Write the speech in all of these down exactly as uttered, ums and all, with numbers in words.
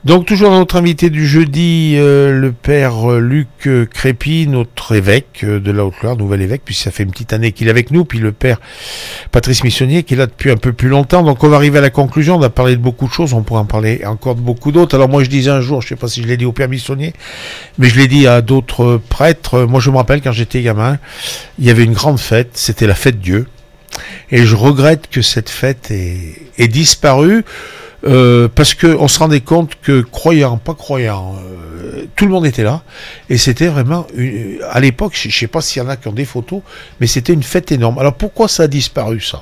Donc toujours notre invité du jeudi, euh, le père euh, Luc euh, Crépy, notre évêque euh, de la Haute-Loire, nouvel évêque, puis ça fait une petite année qu'il est avec nous, puis le père Patrice Missonnier qui est là depuis un peu plus longtemps. Donc on va arriver à la conclusion, on a parlé de beaucoup de choses, on pourrait en parler encore de beaucoup d'autres. Alors moi je disais un jour, je ne sais pas si je l'ai dit au père Missonnier, mais je l'ai dit à d'autres prêtres. Moi je me rappelle quand j'étais gamin, il y avait une grande fête, c'était la fête Dieu, et je regrette que cette fête ait, ait disparu. Euh, parce que on se rendait compte que croyants, pas croyants, euh, tout le monde était là, et c'était vraiment une, à l'époque, je, je sais pas s'il y en a qui ont des photos, mais c'était une fête énorme. Alors pourquoi ça a disparu, ça?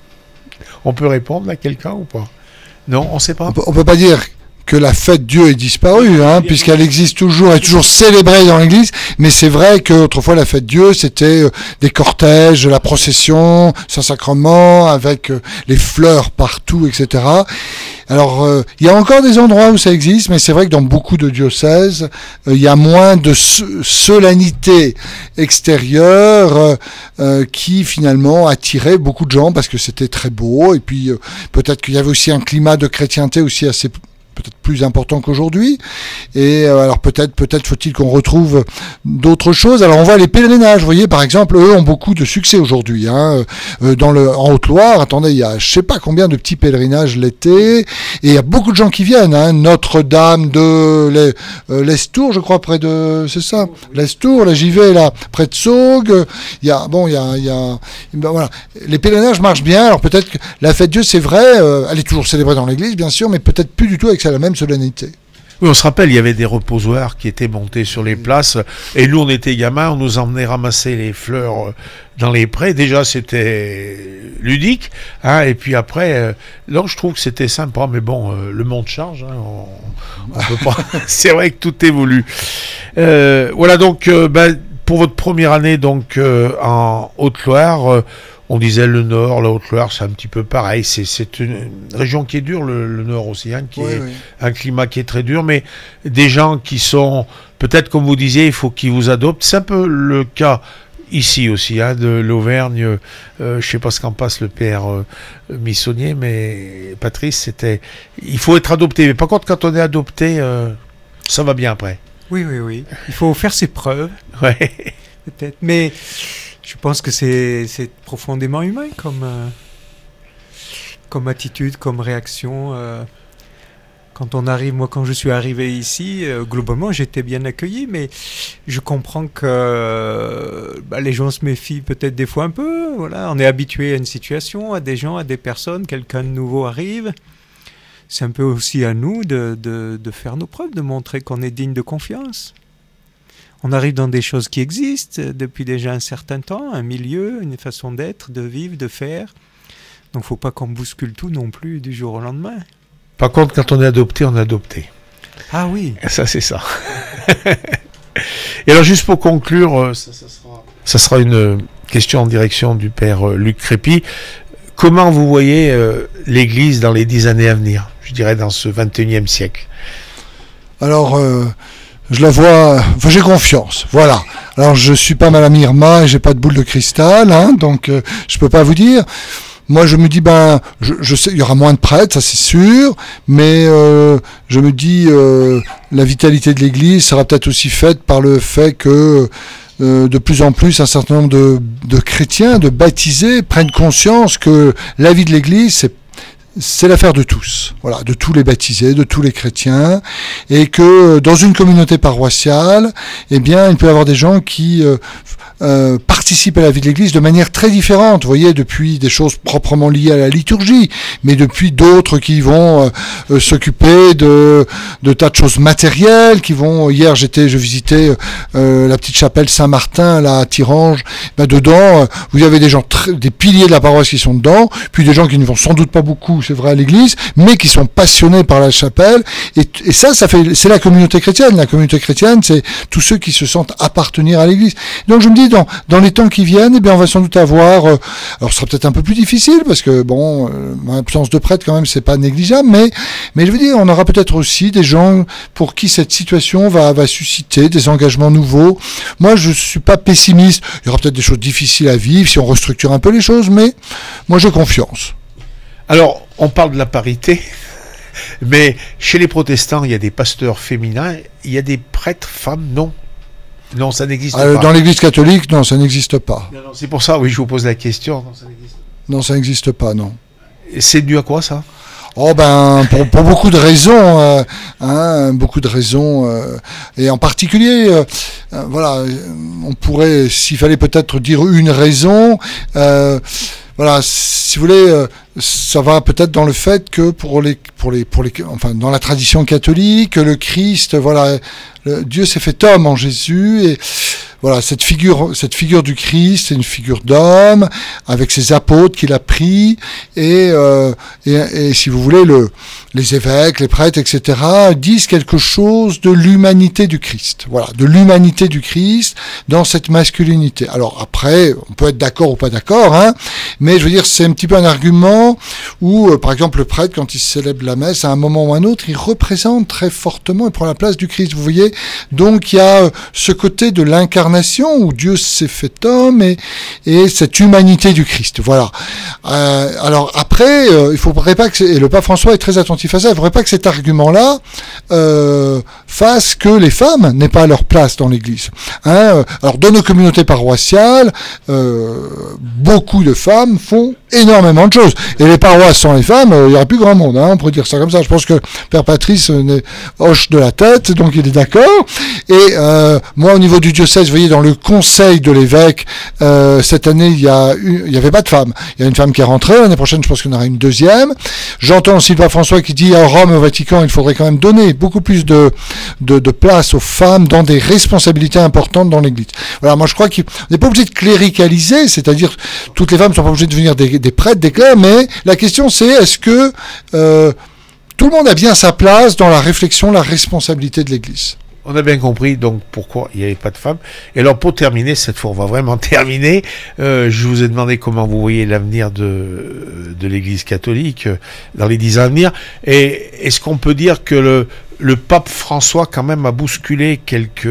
On peut répondre à quelqu'un ou pas? Non, on sait pas. On peut, on peut pas dire que la fête Dieu est disparue, hein, puisqu'elle existe toujours, elle est toujours célébrée dans l'église, mais c'est vrai qu'autrefois la fête Dieu, c'était euh, des cortèges, la procession, Saint-Sacrement, avec euh, les fleurs partout, et cetera. Alors, euh, il y a encore des endroits où ça existe, mais c'est vrai que dans beaucoup de diocèses, euh, il y a moins de so- solennité extérieure euh, euh, qui finalement attirait beaucoup de gens parce que c'était très beau, et puis euh, peut-être qu'il y avait aussi un climat de chrétienté aussi assez peut-être plus important qu'aujourd'hui, et euh, alors peut-être peut-être faut-il qu'on retrouve d'autres choses. Alors on voit les pèlerinages, vous voyez, par exemple, eux ont beaucoup de succès aujourd'hui, hein, euh, dans le en Haute-Loire. Attendez, il y a je sais pas combien de petits pèlerinages l'été, et il y a beaucoup de gens qui viennent, hein, Notre-Dame de les, euh, l'Estour, je crois, près de, c'est ça, l'Estour, là j'y vais là, près de Saugues. Il y a bon, il y a il y a ben, voilà, les pèlerinages marchent bien. Alors peut-être que la fête Dieu, c'est vrai, euh, elle est toujours célébrée dans l'église, bien sûr, mais peut-être plus du tout avec la même solennité. Oui, on se rappelle, il y avait des reposoirs qui étaient montés sur les places, et nous, on était gamins, on nous emmenait ramasser les fleurs dans les prés. Déjà, c'était ludique, hein, et puis après, euh, là, je trouve que c'était sympa, mais bon, euh, le monde change, hein, on, on peut pas. C'est vrai que tout évolue. Euh, voilà, donc, euh, ben, pour votre première année, donc, euh, en Haute-Loire, euh, on disait le Nord, la Haute-Loire, c'est un petit peu pareil. C'est, c'est une région qui est dure, le, le Nord aussi, hein, qui oui, est oui. un climat qui est très dur, mais des gens qui sont, peut-être comme vous disiez, il faut qu'ils vous adoptent. C'est un peu le cas ici aussi, hein, de l'Auvergne. Euh, je ne sais pas ce qu'en passe le père euh, Missonnier, mais Patrice, c'était... Il faut être adopté. Mais par contre, quand on est adopté, euh, ça va bien après. Oui, oui, oui. Il faut faire ses preuves. Ouais. Peut-être, mais... Je pense que c'est, c'est profondément humain comme, euh, comme attitude, comme réaction. Euh, quand on arrive, moi quand je suis arrivé ici, euh, globalement j'étais bien accueilli, mais je comprends que euh, bah, les gens se méfient peut-être des fois un peu. Voilà, on est habitué à une situation, à des gens, à des personnes, quelqu'un de nouveau arrive. C'est un peu aussi à nous de, de, de faire nos preuves, de montrer qu'on est digne de confiance. On arrive dans des choses qui existent depuis déjà un certain temps, un milieu, une façon d'être, de vivre, de faire. Donc il ne faut pas qu'on bouscule tout non plus du jour au lendemain. Par contre, quand on est adopté, on est adopté. Ah oui. Ça, c'est ça. Et alors, juste pour conclure, ça, ça, sera, ça sera une question en direction du père Luc Crépy. Comment vous voyez euh, l'Église dans les dix années à venir, je dirais dans ce vingt et unième siècle? Alors... Euh... Je la vois, enfin j'ai confiance, voilà. Alors je suis pas Madame Irma et j'ai pas de boule de cristal, hein, donc euh, je peux pas vous dire. Moi je me dis ben, je, je sais, il y aura moins de prêtres, ça c'est sûr, mais euh, je me dis euh, la vitalité de l'Église sera peut-être aussi faite par le fait que euh, de plus en plus un certain nombre de, de chrétiens, de baptisés prennent conscience que la vie de l'Église c'est c'est l'affaire de tous, voilà, de tous les baptisés, de tous les chrétiens, et que dans une communauté paroissiale, eh bien, il peut y avoir des gens qui euh, euh, participent à la vie de l'Église de manière très différente. Vous voyez, depuis des choses proprement liées à la liturgie, mais depuis d'autres qui vont euh, euh, s'occuper de, de tas de choses matérielles, qui vont. Hier, j'étais, je visitais euh, la petite chapelle Saint-Martin là à Thirange. Ben, dedans, euh, vous avez des gens, très, des piliers de la paroisse qui sont dedans, puis des gens qui ne vont sans doute pas beaucoup, c'est vrai, à l'église, mais qui sont passionnés par la chapelle, et, et ça, ça fait, c'est la communauté chrétienne. La communauté chrétienne, c'est tous ceux qui se sentent appartenir à l'église. Donc je me dis, dans, dans les temps qui viennent, eh bien, on va sans doute avoir, euh, alors ce sera peut-être un peu plus difficile, parce que bon, euh, l'absence de prêtre quand même, c'est pas négligeable, mais, mais je veux dire, on aura peut-être aussi des gens pour qui cette situation va, va susciter des engagements nouveaux. Moi, je suis pas pessimiste. Il y aura peut-être des choses difficiles à vivre si on restructure un peu les choses, mais moi, j'ai confiance. Alors, on parle de la parité. Mais chez les protestants, il y a des pasteurs féminins, il y a des prêtres femmes, non. Non, ça n'existe Euh, pas. dans l'Église catholique, non, ça n'existe pas. Non, non, c'est pour ça, oui, je vous pose la question. Non, ça n'existe pas. Non, ça n'existe pas, non. Et c'est dû à quoi, ça? Oh ben, pour, pour beaucoup de raisons, euh, hein, beaucoup de raisons, euh, et en particulier, euh, euh, voilà, on pourrait, s'il fallait peut-être dire une raison, euh, voilà, si vous voulez, euh, ça va peut-être dans le fait que pour les, pour les, pour les, enfin, dans la tradition catholique, le Christ, voilà, le, Dieu s'est fait homme en Jésus, et voilà, cette figure, cette figure du Christ, c'est une figure d'homme, avec ses apôtres qu'il a pris, et, euh, et, et si vous voulez, le, les évêques, les prêtres, et cetera, disent quelque chose de l'humanité du Christ. Voilà, de l'humanité du Christ dans cette masculinité. Alors après, on peut être d'accord ou pas d'accord, hein, mais je veux dire, c'est un petit peu un argument où, euh, par exemple, le prêtre, quand il célèbre la messe, à un moment ou à un autre, il représente très fortement, il prend la place du Christ, vous voyez. Donc il y a euh, ce côté de l'incarnation où Dieu s'est fait homme et, et cette humanité du Christ. Voilà. Euh, alors après, euh, il faudrait pas que, et le pape François est très attentif à ça, il faudrait pas que cet argument-là euh, fasse que les femmes n'aient pas leur place dans l'Église. Hein, alors dans nos communautés paroissiales, euh, beaucoup de femmes font énormément de choses. Et les paroisses sans les femmes, euh, il y aurait plus grand monde, hein, on pourrait dire ça comme ça. Je pense que Père Patrice euh, hoche de la tête, donc il est d'accord. Et euh, moi, au niveau du diocèse, vous voyez, dans le conseil de l'évêque, euh, cette année, il y a une, il y avait pas de femme. Il y a une femme qui est rentrée. L'année prochaine, je pense qu'il y en aura une deuxième. J'entends aussi le pape François qui dit à Rome, au Vatican, il faudrait quand même donner beaucoup plus de, de, de place aux femmes dans des responsabilités importantes dans l'Église. Voilà, moi je crois qu'on n'est pas obligé de cléricaliser, c'est-à-dire toutes les femmes ne sont pas obligées de devenir des, des prêtres, des clercs, mais la question c'est est-ce que euh, tout le monde a bien sa place dans la réflexion, la responsabilité de l'Église. On a bien compris donc pourquoi il n'y avait pas de femmes. Et alors pour terminer, cette fois on va vraiment terminer, euh, je vous ai demandé comment vous voyez l'avenir de, de l'Église catholique euh, dans les dix ans à venir. Et est-ce qu'on peut dire que le, le pape François quand même a bousculé quelques...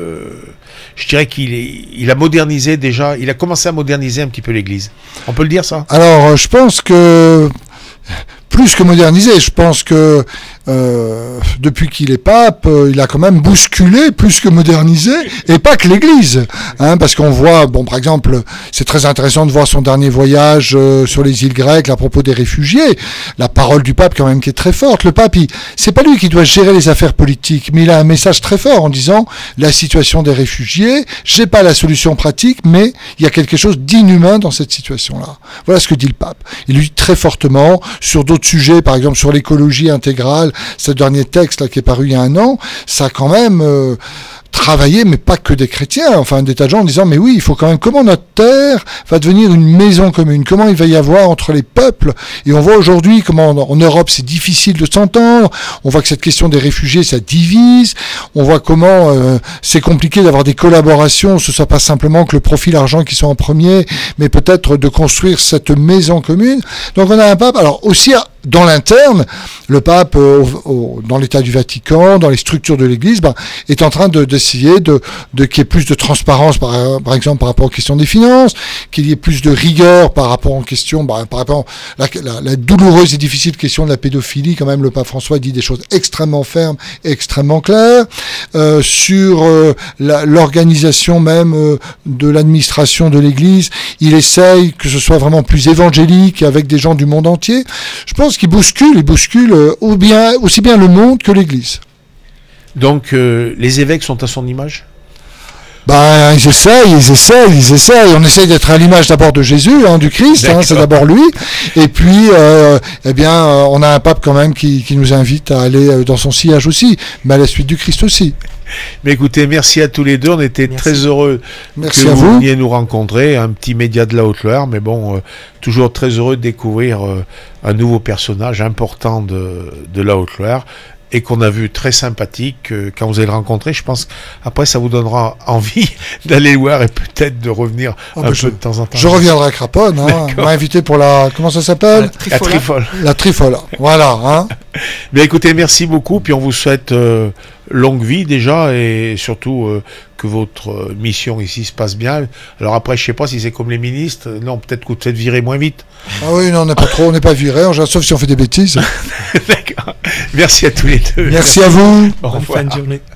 Je dirais qu'il est, il a modernisé déjà, il a commencé à moderniser un petit peu l'Église. On peut le dire ça? Alors je pense que... Plus que moderniser, je pense que euh, depuis qu'il est pape, euh, il a quand même bousculé plus que modernisé, et pas que l'Église, hein, parce qu'on voit, bon, par exemple, c'est très intéressant de voir son dernier voyage euh, sur les îles grecques à propos des réfugiés. La parole du pape quand même qui est très forte. Le pape, il, c'est pas lui qui doit gérer les affaires politiques, mais il a un message très fort en disant la situation des réfugiés, j'ai pas la solution pratique, mais il y a quelque chose d'inhumain dans cette situation-là. Voilà ce que dit le pape. Il lui dit très fortement sur d'autres sujets, par exemple sur l'écologie intégrale, ce dernier texte là qui est paru il y a un an, ça a quand même euh, travaillé, mais pas que des chrétiens, enfin des tas de gens en disant mais oui, il faut quand même, comment notre terre va devenir une maison commune, comment il va y avoir entre les peuples, et on voit aujourd'hui comment en, en Europe c'est difficile de s'entendre, on voit que cette question des réfugiés ça divise, on voit comment euh, c'est compliqué d'avoir des collaborations, ce soit pas simplement que le profit, l'argent qui sont en premier, mais peut-être de construire cette maison commune. Donc on a un pape, alors aussi dans l'interne, le pape, euh, au, au, dans l'état du Vatican, dans les structures de l'Église, ben, est en train de, d'essayer de, de qu'il y ait plus de transparence, par, par exemple, par rapport aux questions des finances, qu'il y ait plus de rigueur par rapport aux questions, ben, par rapport à la, la, la douloureuse et difficile question de la pédophilie. Quand même, le pape François dit des choses extrêmement fermes et extrêmement claires, euh, sur euh, la, l'organisation même euh, de l'administration de l'Église. Il essaye que ce soit vraiment plus évangélique avec des gens du monde entier. Je pense qu'il bouscule, il bouscule euh, ou bien, aussi bien le monde que l'Église. Donc euh, les évêques sont à son image? Ben, ils essayent, ils essayent, ils essayent. On essaye d'être à l'image d'abord de Jésus, hein, du Christ, hein, c'est d'abord lui. Et puis, euh, eh bien, euh, on a un pape quand même qui, qui nous invite à aller dans son sillage aussi, mais à la suite du Christ aussi. Mais écoutez, merci à tous les deux. On était merci. très heureux merci que à vous vous veniez nous rencontrer, un petit média de la Haute-Loire, mais bon, euh, toujours très heureux de découvrir euh, un nouveau personnage important de, de la Haute-Loire, et qu'on a vu très sympathique euh, quand vous allez le rencontrer. Je pense après ça vous donnera envie d'aller le voir et peut-être de revenir oh, un peu je, de temps en temps. Je reviendrai à Craponne, hein. On m'a invité pour la, comment ça s'appelle? La Trifole. La Trifole, voilà. Hein. Bien écoutez, merci beaucoup, puis on vous souhaite euh, longue vie déjà, et surtout euh, que votre euh, mission ici se passe bien. Alors après, je sais pas si c'est comme les ministres, non, peut-être que vous êtes viré moins vite. Ah oui, non, on n'est pas trop, on n'est pas viré, sauf si on fait des bêtises. D'accord. Merci à tous les deux. Merci à vous. Au Bonne revoir. fin de journée.